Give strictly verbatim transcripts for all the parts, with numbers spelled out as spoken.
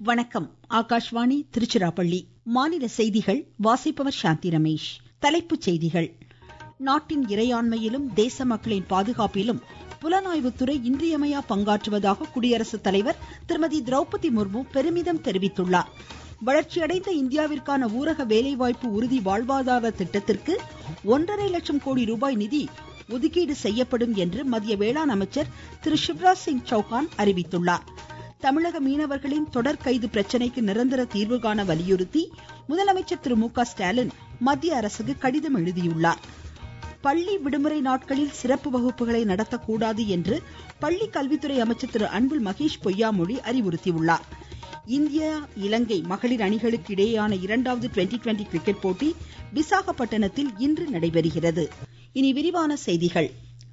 வணக்கம். ஆகாஷ்வாணி திருச்சிராப்பள்ளி. மாநில செய்திகள் வாசிப்பவர் சாந்தி ரமேஷ். தலைப்புச் செய்திகள். நாட்டின் இறையாண்மையிலும் தேச மக்களின் பாதுகாப்பிலும் புலனாய்வுத்துறை இன்றியமையா பங்காற்றுவதாக குடியரசுத் தலைவர் திருமதி திரௌபதி முர்மு பெருமிதம் தெரிவித்துள்ளார். வளர்ச்சியடைந்த இந்தியாவிற்கான ஊரக வேலைவாய்ப்பு உறுதி வாழ்வாதார திட்டத்திற்கு ஒன்றரை லட்சம் கோடி ரூபாய் நிதி ஒதுக்கீடு செய்யப்படும் என்று மத்திய வேளாண் அமைச்சர் திரு சிவராஜ் சிங் சௌஹான் அறிவித்துள்ளார். தமிழக மீனவர்களின் தொடர் கைது பிரச்சனைக்கு நிரந்தர தீர்வு காண வலியுறுத்தி முதலமைச்சர் திரு மு க ஸ்டாலின் மத்திய அரசுக்கு கடிதம் எழுதியுள்ளார். பள்ளி விடுமுறை நாட்களில் சிறப்பு வகுப்புகளை நடத்தக்கூடாது என்று பள்ளி கல்வித்துறை அமைச்சர் திரு அன்பில் மகேஷ் பொய்யாமொழி அறிவுறுத்தியுள்ளார். இந்தியா இலங்கை மகளிர் அணிகளுக்கு இடையேயான இரண்டாவது டுவெண்டி டுவெண்டி கிரிக்கெட் போட்டி விசாகப்பட்டினத்தில் இன்று நடைபெறுகிறது. இனி விரிவான செய்திகள்.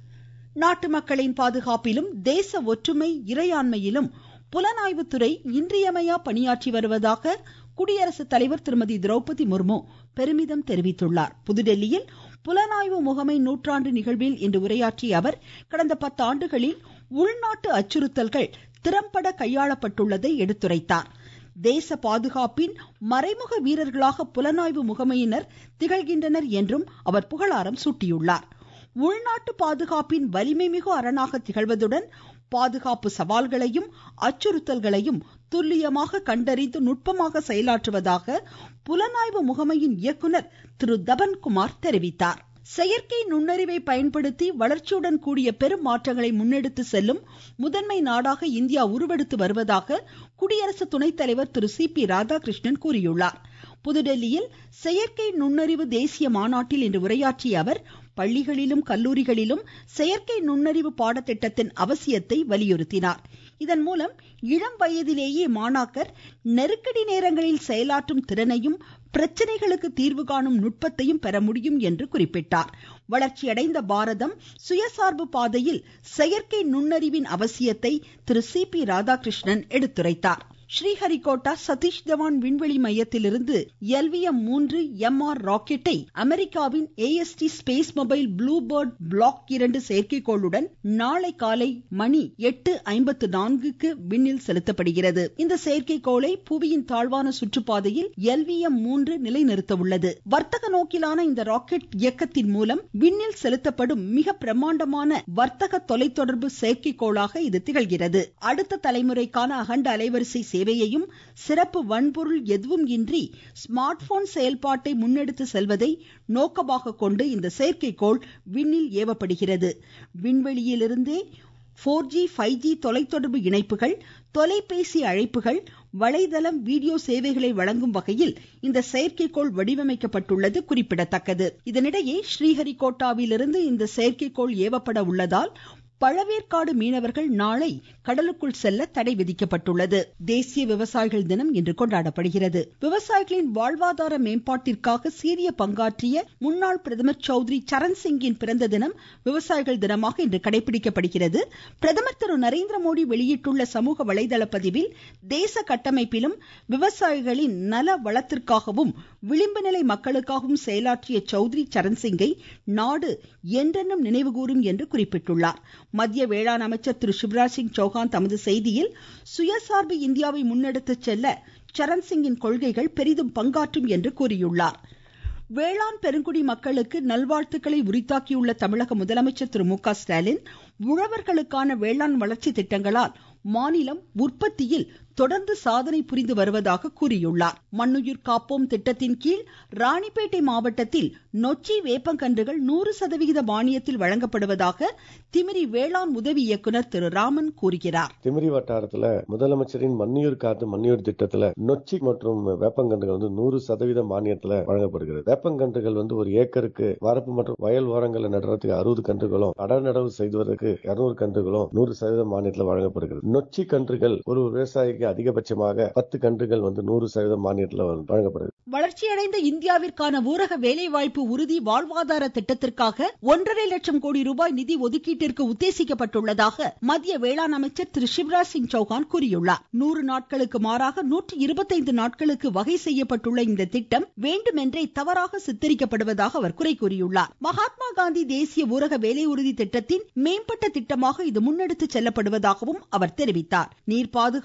நாட்டு மக்களின் பாதுகாப்பிலும் தேச ஒற்றுமை இறையாண்மையிலும் புலனாய்வுத்துறை இன்றியமையா பணியாற்றி வருவதாக குடியரசுத் தலைவர் திருமதி திரௌபதி முர்மு பெருமிதம் தெரிவித்துள்ளார். புதுடெல்லியில் புலனாய்வு முகமை நூற்றாண்டு நிகழ்வில் இன்று உரையாற்றிய அவர் கடந்த பத்தாண்டுகளில் உள்நாட்டு அச்சுறுத்தல்கள் திறம்பட கையாளப்பட்டுள்ளதை எடுத்துரைத்தார். தேச பாதுகாப்பின் மறைமுக வீரர்களாக புலனாய்வு முகமையினர் திகழ்கின்றனர் என்றும் அவர் புகழாரம் சூட்டியுள்ளார். உள்நாட்டு பாதுகாப்பின் வலிமை மிகு அரணாக திகழ்வதுடன் பாதுகாப்பு சவால்களையும் அச்சுறுத்தல்களையும் துல்லியமாக கண்டறிந்து நுட்பமாக செயலாற்றுவதாக புலனாய்வு முகமையின் இயக்குனர் திரு தபன்குமார் தெரிவித்தார். செயற்கை நுண்ணறிவை பயன்படுத்தி வளர்ச்சியுடன் கூடிய பெரும் மாற்றங்களை முன்னெடுத்து செல்லும் முதன்மை நாடாக இந்தியா உருவெடுத்து வருவதாக குடியரசு துணைத் தலைவர் திரு சி பி ராதாகிருஷ்ணன் கூறியுள்ளார். புதுடெல்லியில் செயற்கை நுண்ணறிவு தேசிய மாநாட்டில் இன்று உரையாற்றிய அவர் பள்ளிகளிலும் கல்லூரிகளிலும் செயற்கை நுண்ணறிவு பாடத்திட்டத்தின் அவசியத்தை வலியுறுத்தினார். இதன் மூலம் இளம் வயதிலேயே மாணாக்கர் நெருக்கடி நேரங்களில் செயலாற்றும் திறனையும் பிரச்சனைகளுக்கு தீர்வு காணும் நுட்பத்தையும் பெற முடியும் என்று குறிப்பிட்டார். வளர்ச்சியடைந்த பாரதம் சுயசார்பு பாதையில் செயற்கை நுண்ணறிவின் அவசியத்தை திரு சி பி ராதாகிருஷ்ணன் எடுத்துரைத்தார். ஸ்ரீஹரிகோட்டா சதீஷ் தவான் விண்வெளி மையத்திலிருந்து எல் வி எம் மூன்று எம் ஆர் ராக்கெட்டை அமெரிக்காவின் A S T space mobile blue bird block இரண்டு செயற்கைக்கோளுடன் நாளை காலை மணி எட்டு ஐம்பத்து நான்குக்கு விண்ணில் செலுத்தப்படுகிறது. இந்த செயற்கைக்கோளை புவியின் தாழ்வான சுற்றுப்பாதையில் எல் வி எம் மூன்று நிலைநிறுத்த உள்ளது. வர்த்தக நோக்கிலான இந்த ராக்கெட் இயக்கத்தின் மூலம் விண்ணில் செலுத்தப்படும் மிக பிரம்மாண்டமான வர்த்தக தொலைத்தொடர்பு செயற்கைக்கோளாக இது திகழ்கிறது. அடுத்த தலைமுறைக்கான அகண்ட அலைவரிசை சேவையையும் சிறப்பு வன்பொருள் எதுவும் இன்றி ஸ்மார்ட் போன் செயல்பாட்டை முன்னெடுத்து செல்வதை நோக்கமாக கொண்டு இந்த செயற்கைக்கோள் விண்ணில் ஏவப்படுகிறது. விண்வெளியிலிருந்தே போர் ஜி ஃபைவ் ஜி தொலைத்தொடர்பு இணைப்புகள், தொலைபேசி அழைப்புகள், வலைதளம், வீடியோ சேவைகளை வழங்கும் வகையில் இந்த செயற்கைக்கோள் வடிவமைக்கப்பட்டுள்ளது குறிப்பிடத்தக்கது. இதனிடையே ஸ்ரீஹரிகோட்டாவிலிருந்து இந்த செயற்கைக்கோள் ஏவப்பட உள்ளதால் பழவேற்காடு மீனவர்கள் நாளை கடலுக்குள் செல்ல தடை விதிக்கப்பட்டுள்ளது. தேசிய விவசாயிகள் தினம் இன்று கொண்டாடப்படுகிறது. விவசாயிகளின் வாழ்வாதார மேம்பாட்டிற்காக சீரிய பங்காற்றிய முன்னாள் பிரதமர் சௌத்ரி சரண் சிங்கின் பிறந்த தினம் விவசாயிகள் தினமாக இன்று கடைபிடிக்கப்படுகிறது. பிரதமர் திரு நரேந்திர மோடி வெளியிட்டுள்ள சமூக வலைதள பதிவில் தேச கட்டமைப்பிலும் விவசாயிகளின் நல வளத்திற்காகவும் விளிம்பு நிலை மக்களுக்காகவும் செயலாற்றிய சௌத்ரி சரண் சிங்கை நாடு என்றென்னும் நினைவுகூரும் என்று குறிப்பிட்டுள்ளார். மத்திய வேளாண் அமைச்சர் திரு சிவராஜ் சிங் சௌஹான் தமது செய்தியில் சுயசார்பு இந்தியாவை முன்னெடுத்து செல்ல சரண் சிங்கின் கொள்கைகள் பெரிதும் பங்காற்றும் என்று கூறியுள்ளார். வேளாண் பெருங்குடி மக்களுக்கு நல்வாழ்த்துக்களை உரித்தாக்கியுள்ள தமிழக முதலமைச்சர் திரு மு க ஸ்டாலின் உழவர்களுக்கான வேளாண் வளர்ச்சி திட்டங்களால் மாநிலம் உற்பத்தியில் தொடர்ந்து சாதனை புரிந்து வருவதாக கூறியுள்ளார். மண்ணுயிர் காப்போம் திட்டத்தின் கீழ் ராணிப்பேட்டை மாவட்டத்தில் நொச்சி வேப்பங்கன்றுகள் நூறு சதவிகித மானியத்தில் வழங்கப்படுவதாக திமிரி வேளாண் உதவி இயக்குனர் திரு ராமன் கூறுகிறார். திமிரி வட்டாரத்துல முதலமைச்சரின் மண்ணுயிர் காத்து மண்ணுயிர் திட்டத்துல நொச்சி மற்றும் வேப்பங்கன்றுகள் வந்து நூறு சதவீத மானியத்துல வழங்கப்படுகிறது. வேப்பங்கன்றுகள் வந்து ஒரு ஏக்கருக்கு வரப்பு மற்றும் வயல் ஓரங்களை நடுறதுக்கு அறுபது கன்றுகளும், அடர் நடவு செய்வதற்கு இருநூறு கன்றுகளும் நூறு சதவீத மானியத்தில் வழங்கப்படுகிறது. நொச்சி கன்றுகள் ஒரு விவசாயிக்கு அதிகபட்சமாக பத்து கன்றுகள் வந்து நூறு சதவீதம் மானியத்தில் வழங்கப்படுகிறது. வளர்ச்சியடைந்த இந்தியாவிற்கான ஊரக வேலைவாய்ப்பு உறுதி வாழ்வாதார திட்டத்திற்காக ஒன்றரை லட்சம் கோடி ரூபாய் நிதி ஒதுக்கீட்டிற்கு உத்தேசிக்கப்பட்டுள்ளதாக மத்திய வேளாண் அமைச்சர் திரு சிவராஜ் சிங் சௌஹான் கூறியுள்ளார். நூறு நாட்களுக்கு மாறாக நூற்றி இருபத்தைந்து நாட்களுக்கு வகை செய்யப்பட்டுள்ள இந்த திட்டம் வேண்டுமென்றே தவறாக சித்தரிக்கப்படுவதாக அவர் குறை கூறியுள்ளார். மகாத்மா காந்தி தேசிய ஊரக வேலை உறுதி திட்டத்தின் மேம்பட்ட திட்டமாக இது முன்னெடுத்து செல்லப்படுவதாகவும் அவர் தெரிவித்தார். நீர் பாதுகாப்பு, ஊரக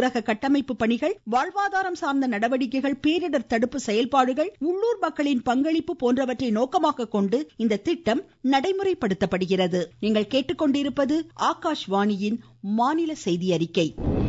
ஊரக கட்டமைப்பு பணிகள், வாழ்வாதாரம் சார்ந்த நடவடிக்கைகள், பேரிடர் தடுப்பு செயல்பாடுகள், உள்ளூர் மக்களின் பங்களிப்பு போன்றவற்றை நோக்கமாக கொண்டு இந்த திட்டம் நடைமுறைப்படுத்தப்படுகிறது. நீங்கள் கேட்டுக்கொண்டிருப்பது ஆகாஷ்வாணியின் மாநில செய்தி அறிக்கை.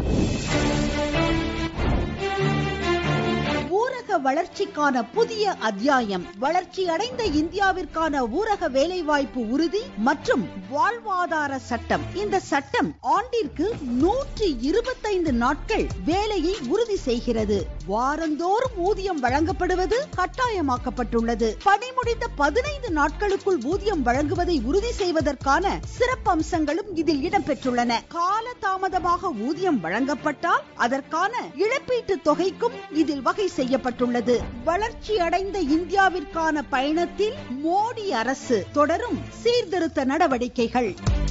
ஊரக வளர்ச்சிக்கான புதிய அத்தியாயம். வளர்ச்சி அடைந்த இந்தியாவிற்கான ஊரக வேலைவாய்ப்பு உறுதி மற்றும் வாழ்வாதார சட்டம். இந்த சட்டம் ஆண்டிற்கு நூற்றி இருபத்தைந்து நாட்கள் வேலையை உறுதி செய்கிறது. வாரந்தோறும் ஊதியம் வழங்கப்படுவது கட்டாயமாக்கப்பட்டுள்ளது. பணி முடிந்த பதினைந்து நாட்களுக்குள் ஊதியம் வழங்குவதை உறுதி செய்வதற்கான சிறப்பு அம்சங்களும் இதில் இடம்பெற்றுள்ளன. கால தாமதமாக ஊதியம் வழங்கப்பட்டால் அதற்கான இழப்பீட்டு தொகைக்கும் இதில் வகை செய்யப்பட்டுள்ளது. வளர்ச்சி அடைந்த இந்தியாவிற்கான பயணத்தில் மோடி அரசு தொடரும் சீர்திருத்த நடவடிக்கைகள்.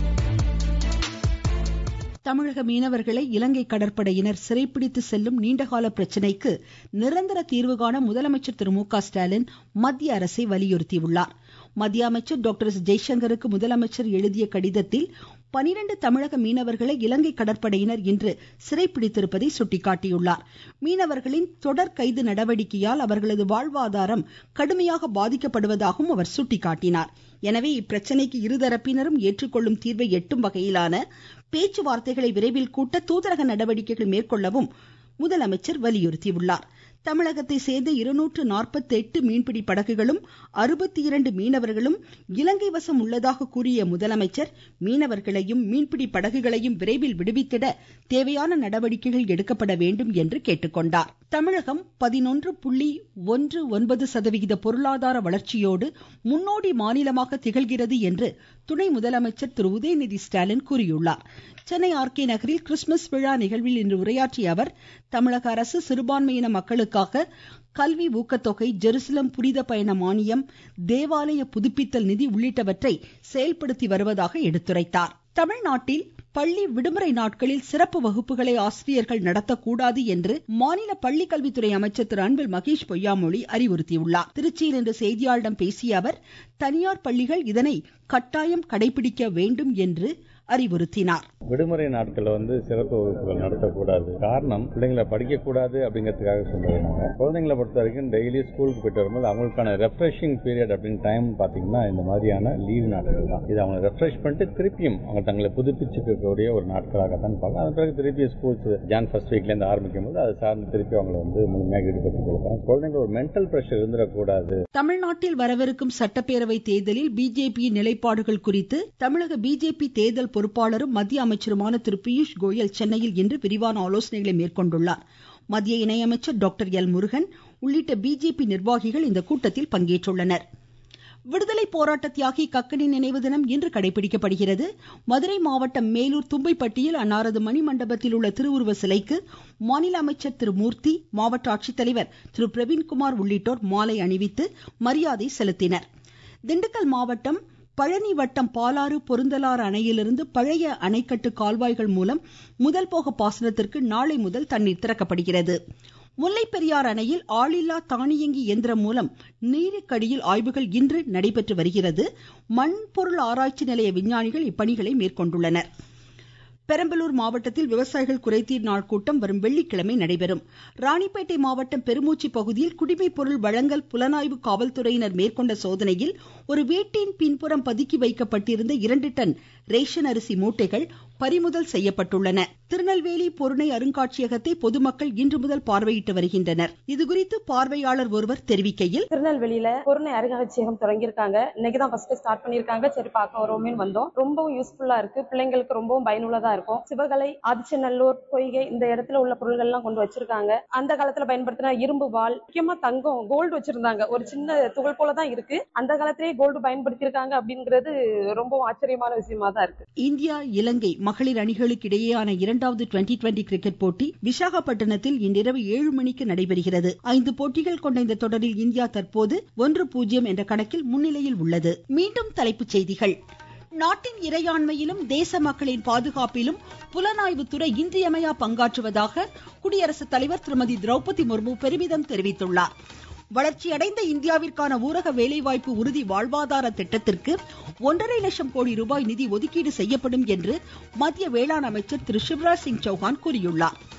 தமிழக மீனவர்களை இலங்கை கடற்படையினர் சிறைப்பிடித்து செல்லும் நீண்டகால பிரச்சினைக்கு நிரந்தர தீர்வு காண முதலமைச்சர் திரு மு க ஸ்டாலின் மத்திய அரசை வலியுறுத்தியுள்ளார். மத்திய அமைச்சர் டாக்டர் எஸ் ஜெய்சங்கருக்கு முதலமைச்சர் எழுதிய கடிதத்தில் பனிரெண்டு தமிழக மீனவர்களை இலங்கை கடற்படையினர் இன்று சிறைப்பிடித்திருப்பதை சுட்டிக்காட்டியுள்ளார். மீனவர்களின் தொடர் கைது நடவடிக்கையால் அவர்களது வாழ்வாதாரம் கடுமையாக பாதிக்கப்படுவதாகவும் அவர் சுட்டிக்காட்டினார். எனவே இப்பிரச்சனைக்கு இருதரப்பினரும் ஏற்றுக்கொள்ளும் தீர்வை எட்டும் வகையிலான பேச்சுவார்த்தைகளை விரைவில் கூட்ட தூதரக நடவடிக்கைகள் மேற்கொள்ளவும் முதலமைச்சர் வலியுறுத்தியுள்ளார். தமிழகத்தை சேர்ந்த இருநூற்று நாற்பத்தி எட்டு மீன்பிடி படகுகளும் அறுபத்தி இரண்டு மீனவர்களும் இலங்கை வசம் உள்ளதாக கூறிய முதலமைச்சர் மீனவர்களையும் மீன்பிடி படகுகளையும் விரைவில் விடுவித்திட தேவையான நடவடிக்கைகள் எடுக்கப்பட வேண்டும் என்று கேட்டுக்கொண்டார். தமிழகம் பதினொன்று புள்ளி ஒன்று ஒன்பது சதவிகித பொருளாதார வளர்ச்சியோடு முன்னோடி மாநிலமாக திகழ்கிறது என்று துணை முதலமைச்சர் திரு உதயநிதி ஸ்டாலின் கூறியுள்ளார். சென்னை ஆர் கே நகரில் கிறிஸ்துமஸ் விழா நிகழ்வில் இன்று உரையாற்றிய அவர் தமிழக அரசு சிறுபான்மையின மக்களுக்காக கல்வி ஊக்கத்தொகை, ஜெருசலம் புனித பயண மானியம், தேவாலய புதுப்பித்தல் நிதி உள்ளிட்டவற்றை செயல்படுத்தி வருவதாக எடுத்துரைத்தார். தமிழ்நாட்டில் பள்ளி விடுமுறை நாட்களில் சிறப்பு வகுப்புகளை ஆசிரியர்கள் நடத்தக்கூடாது என்று மாநில பள்ளிக்கல்வித்துறை அமைச்சர் திரு அன்பில் மகேஷ் பொய்யாமொழி அறிவுறுத்தியுள்ளார். திருச்சியில் இன்று செய்தியாளர்களிடம் பேசிய அவர் தனியார் பள்ளிகள் இதனை கட்டாயம் கடைபிடிக்க வேண்டும் என்று அறிவுறுத்தினார். விடுமுறை நாட்கள் வந்து சிறப்பு வகுப்புகள் நடத்தக்கூடாது. காரணம் பிள்ளைங்களை படிக்க கூடாது அப்படிங்கிறதுக்காக சொல்றாங்க. குழந்தைங்களை பொறுத்த வரைக்கும் டெய்லி ஸ்கூலுக்கு போயிட்டு வரும்போது அவங்களுக்கான ரெஃப்ரெஷிங் பீரியட் அப்படின்னு டைம் பாத்தீங்கன்னா இந்த மாதிரியான லீவ் நாட்கள் தான். இது அவங்க ரெஃப்ரெஷ் பண்ணிட்டு திருப்பியும் அவங்க தங்களை புதுப்பிச்சுக்கக்கூடிய ஒரு நாட்களாக தான் பார்க்கலாம். அதன் பிறகு திருப்பி ஸ்கூல்ஸ் ஜான் ஃபர்ஸ்ட் வீக்ல இருந்து ஆரம்பிக்கும் போது அதை சார்ந்து திருப்பி அவங்களை வந்து முழுமையாக ஈடுபடுத்திக் கொள்வாங்க. குழந்தைங்க ஒரு மென்டல் பிரஷர் இருந்துடக்கூடாது. தமிழ்நாட்டில் வரவிருக்கும் சட்டப்பேரவை தேர்தலில் பிஜேபியின் நிலைப்பாடுகள் குறித்து தமிழக பிஜேபி தேர்தல் பொறுப்பாளரும் மத்திய அமைச்சருமான திரு பியூஷ் கோயல் சென்னையில் இன்று விரிவான ஆலோசனைகளை மேற்கொண்டுள்ளார். மத்திய இணையமைச்சர் டாக்டர் எல் முருகன் உள்ளிட்ட பிஜேபி நிர்வாகிகள் இந்த கூட்டத்தில் பங்கேற்றுள்ளனர். விடுதலை போராட்ட தியாகி கக்கனின் நினைவு தினம் இன்று கடைபிடிக்கப்படுகிறது. மதுரை மாவட்டம் மேலூர் தும்பைப்பட்டியில் அன்னாரது மணிமண்டபத்தில் உள்ள திருவுருவ சிலைக்கு மாநில அமைச்சர் திரு மூர்த்தி, மாவட்ட ஆட்சித்தலைவர் திரு பிரவீன்குமார் உள்ளிட்டோர் மாலை அணிவித்து மரியாதை செலுத்தினர். திண்டுக்கல் மாவட்டம் பழனி வட்டம் பாலாறு பொருந்தலாறு அணையிலிருந்து பழைய அணைக்கட்டு கால்வாய்கள் மூலம் முதல் போக பாசனத்திற்கு நாளை முதல் தண்ணீர் திறக்கப்படுகிறது. முல்லை பெரியாறு அணையில் ஆளில்லா தானியங்கி இயந்திரம் மூலம் நீருக்கடியில் ஆய்வுகள் இன்று நடைபெற்று வருகிறது. மண்பொருள் ஆராய்ச்சி நிலைய விஞ்ஞானிகள் இப்பணிகளை மேற்கொண்டுள்ளனர். பெரம்பலூர் மாவட்டத்தில் விவசாயிகள் குறைதீர் நாள் கூட்டம் வரும் வெள்ளிக்கிழமை நடைபெறும். ராணிப்பேட்டை மாவட்டம் பெருமூச்சி பகுதியில் குடிமைப் பொருள் வழங்கல் புலனாய்வு காவல்துறையினர் மேற்கொண்ட சோதனையில் ஒரு வீட்டின் பின்புறம் பதுக்கி வைக்கப்பட்டிருந்த இரண்டு டன் ரேஷன் அரிசி மூட்டைகள் பறிமுதல் செய்யப்பட்டுள்ளன. திருநெல்வேலி பொருணை அருங்காட்சியகத்தை பொதுமக்கள் இன்று முதல் பார்வையிட்டு வருகின்றனர். இதுகுறித்து பார்வையாளர் ஒருவர் தெரிவிக்கையில், திருநெல்வேலியில பொருணை அருங்காட்சியகம் தொடங்கியிருக்காங்க. இன்னைக்கு தான் ஃபர்ஸ்ட் ஸ்டார்ட் பண்ணிருக்காங்க. சரி பார்க்க வருவோமே வந்தோம். ரொம்பவும் யூஸ்ஃபுல்லா இருக்கு. பிள்ளைங்களுக்கு ரொம்பவும் பயனுள்ளதா இருக்கும். சிவகலை, ஆதிச்சநல்லூர், பொய்கை இந்த இடத்துல உள்ள பொருட்கள் எல்லாம் கொண்டு வச்சிருக்காங்க. அந்த காலத்துல பயன்படுத்தின இரும்பு வாள், முக்கியமா தங்கம், கோல்டு வச்சிருந்தாங்க. ஒரு சின்ன துகள் போலதான் இருக்கு. அந்த காலத்திலேயே கோல்டு பயன்படுத்தி இருக்காங்க அப்படிங்கிறது ரொம்பவும் ஆச்சரியமான விஷயமா தான் இருக்கு. இந்தியா இலங்கை மகளிர் அணிகளுக்கு இடையேயான இரண்டாவது டுவெண்டி டுவெண்டி கிரிக்கெட் போட்டி விசாகப்பட்டினத்தில் இன்றிரவு ஏழு மணிக்கு நடைபெறுகிறது. ஐந்து போட்டிகள் கொண்ட இந்த தொடரில் இந்தியா தற்போது ஒன்று பூஜ்ஜியம் என்ற கணக்கில் முன்னிலையில் உள்ளது. மீண்டும் தலைப்புச் செய்திகள். நாட்டின் இறையாண்மையிலும் தேச மக்களின் பாதுகாப்பிலும் புலனாய்வுத்துறை இன்றியமையா பங்காற்றுவதாக குடியரசுத் தலைவர் திருமதி திரௌபதி முர்மு பெருமிதம் தெரிவித்துள்ளார். வளர்ச்சியடைந்த இந்தியாவிற்கான ஊரக வேலைவாய்ப்பு உறுதி வாழ்வாதார திட்டத்திற்கு ஒன்றரை லட்சம் கோடி ரூபாய் நிதி ஒதுக்கீடு செய்யப்படும் என்று மத்திய வேளாண் அமைச்சர் திரு சிவராஜ் சிங் சௌஹான் கூறியுள்ளார்.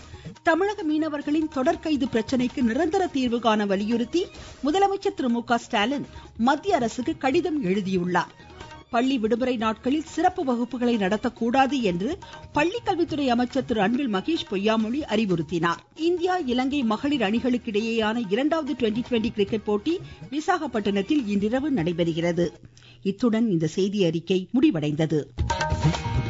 தமிழக மீனவர்களின் தொடர்கைது பிரச்சினைக்கு நிரந்தர தீர்வு காண வலியுறுத்தி முதலமைச்சர் திரு மு க ஸ்டாலின் மத்திய அரசுக்கு கடிதம் எழுதியுள்ளார். பள்ளி விடுமுறை நாட்களில் சிறப்பு வகுப்புகளை நடத்தக்கூடாது என்று பள்ளிக்கல்வித்துறை அமைச்சர் திரு அன்பில் மகேஷ் பொய்யாமொழி அறிவுறுத்தினார். இந்தியா இலங்கை மகளிர் அணிகளுக்கு இடையேயான இரண்டாவது டுவெண்டி டுவெண்டி கிரிக்கெட் போட்டி விசாகப்பட்டினத்தில் இன்றிரவு நடைபெறுகிறது. இத்துடன் இந்த செய்தி அறிக்கை முடிவடைந்தது.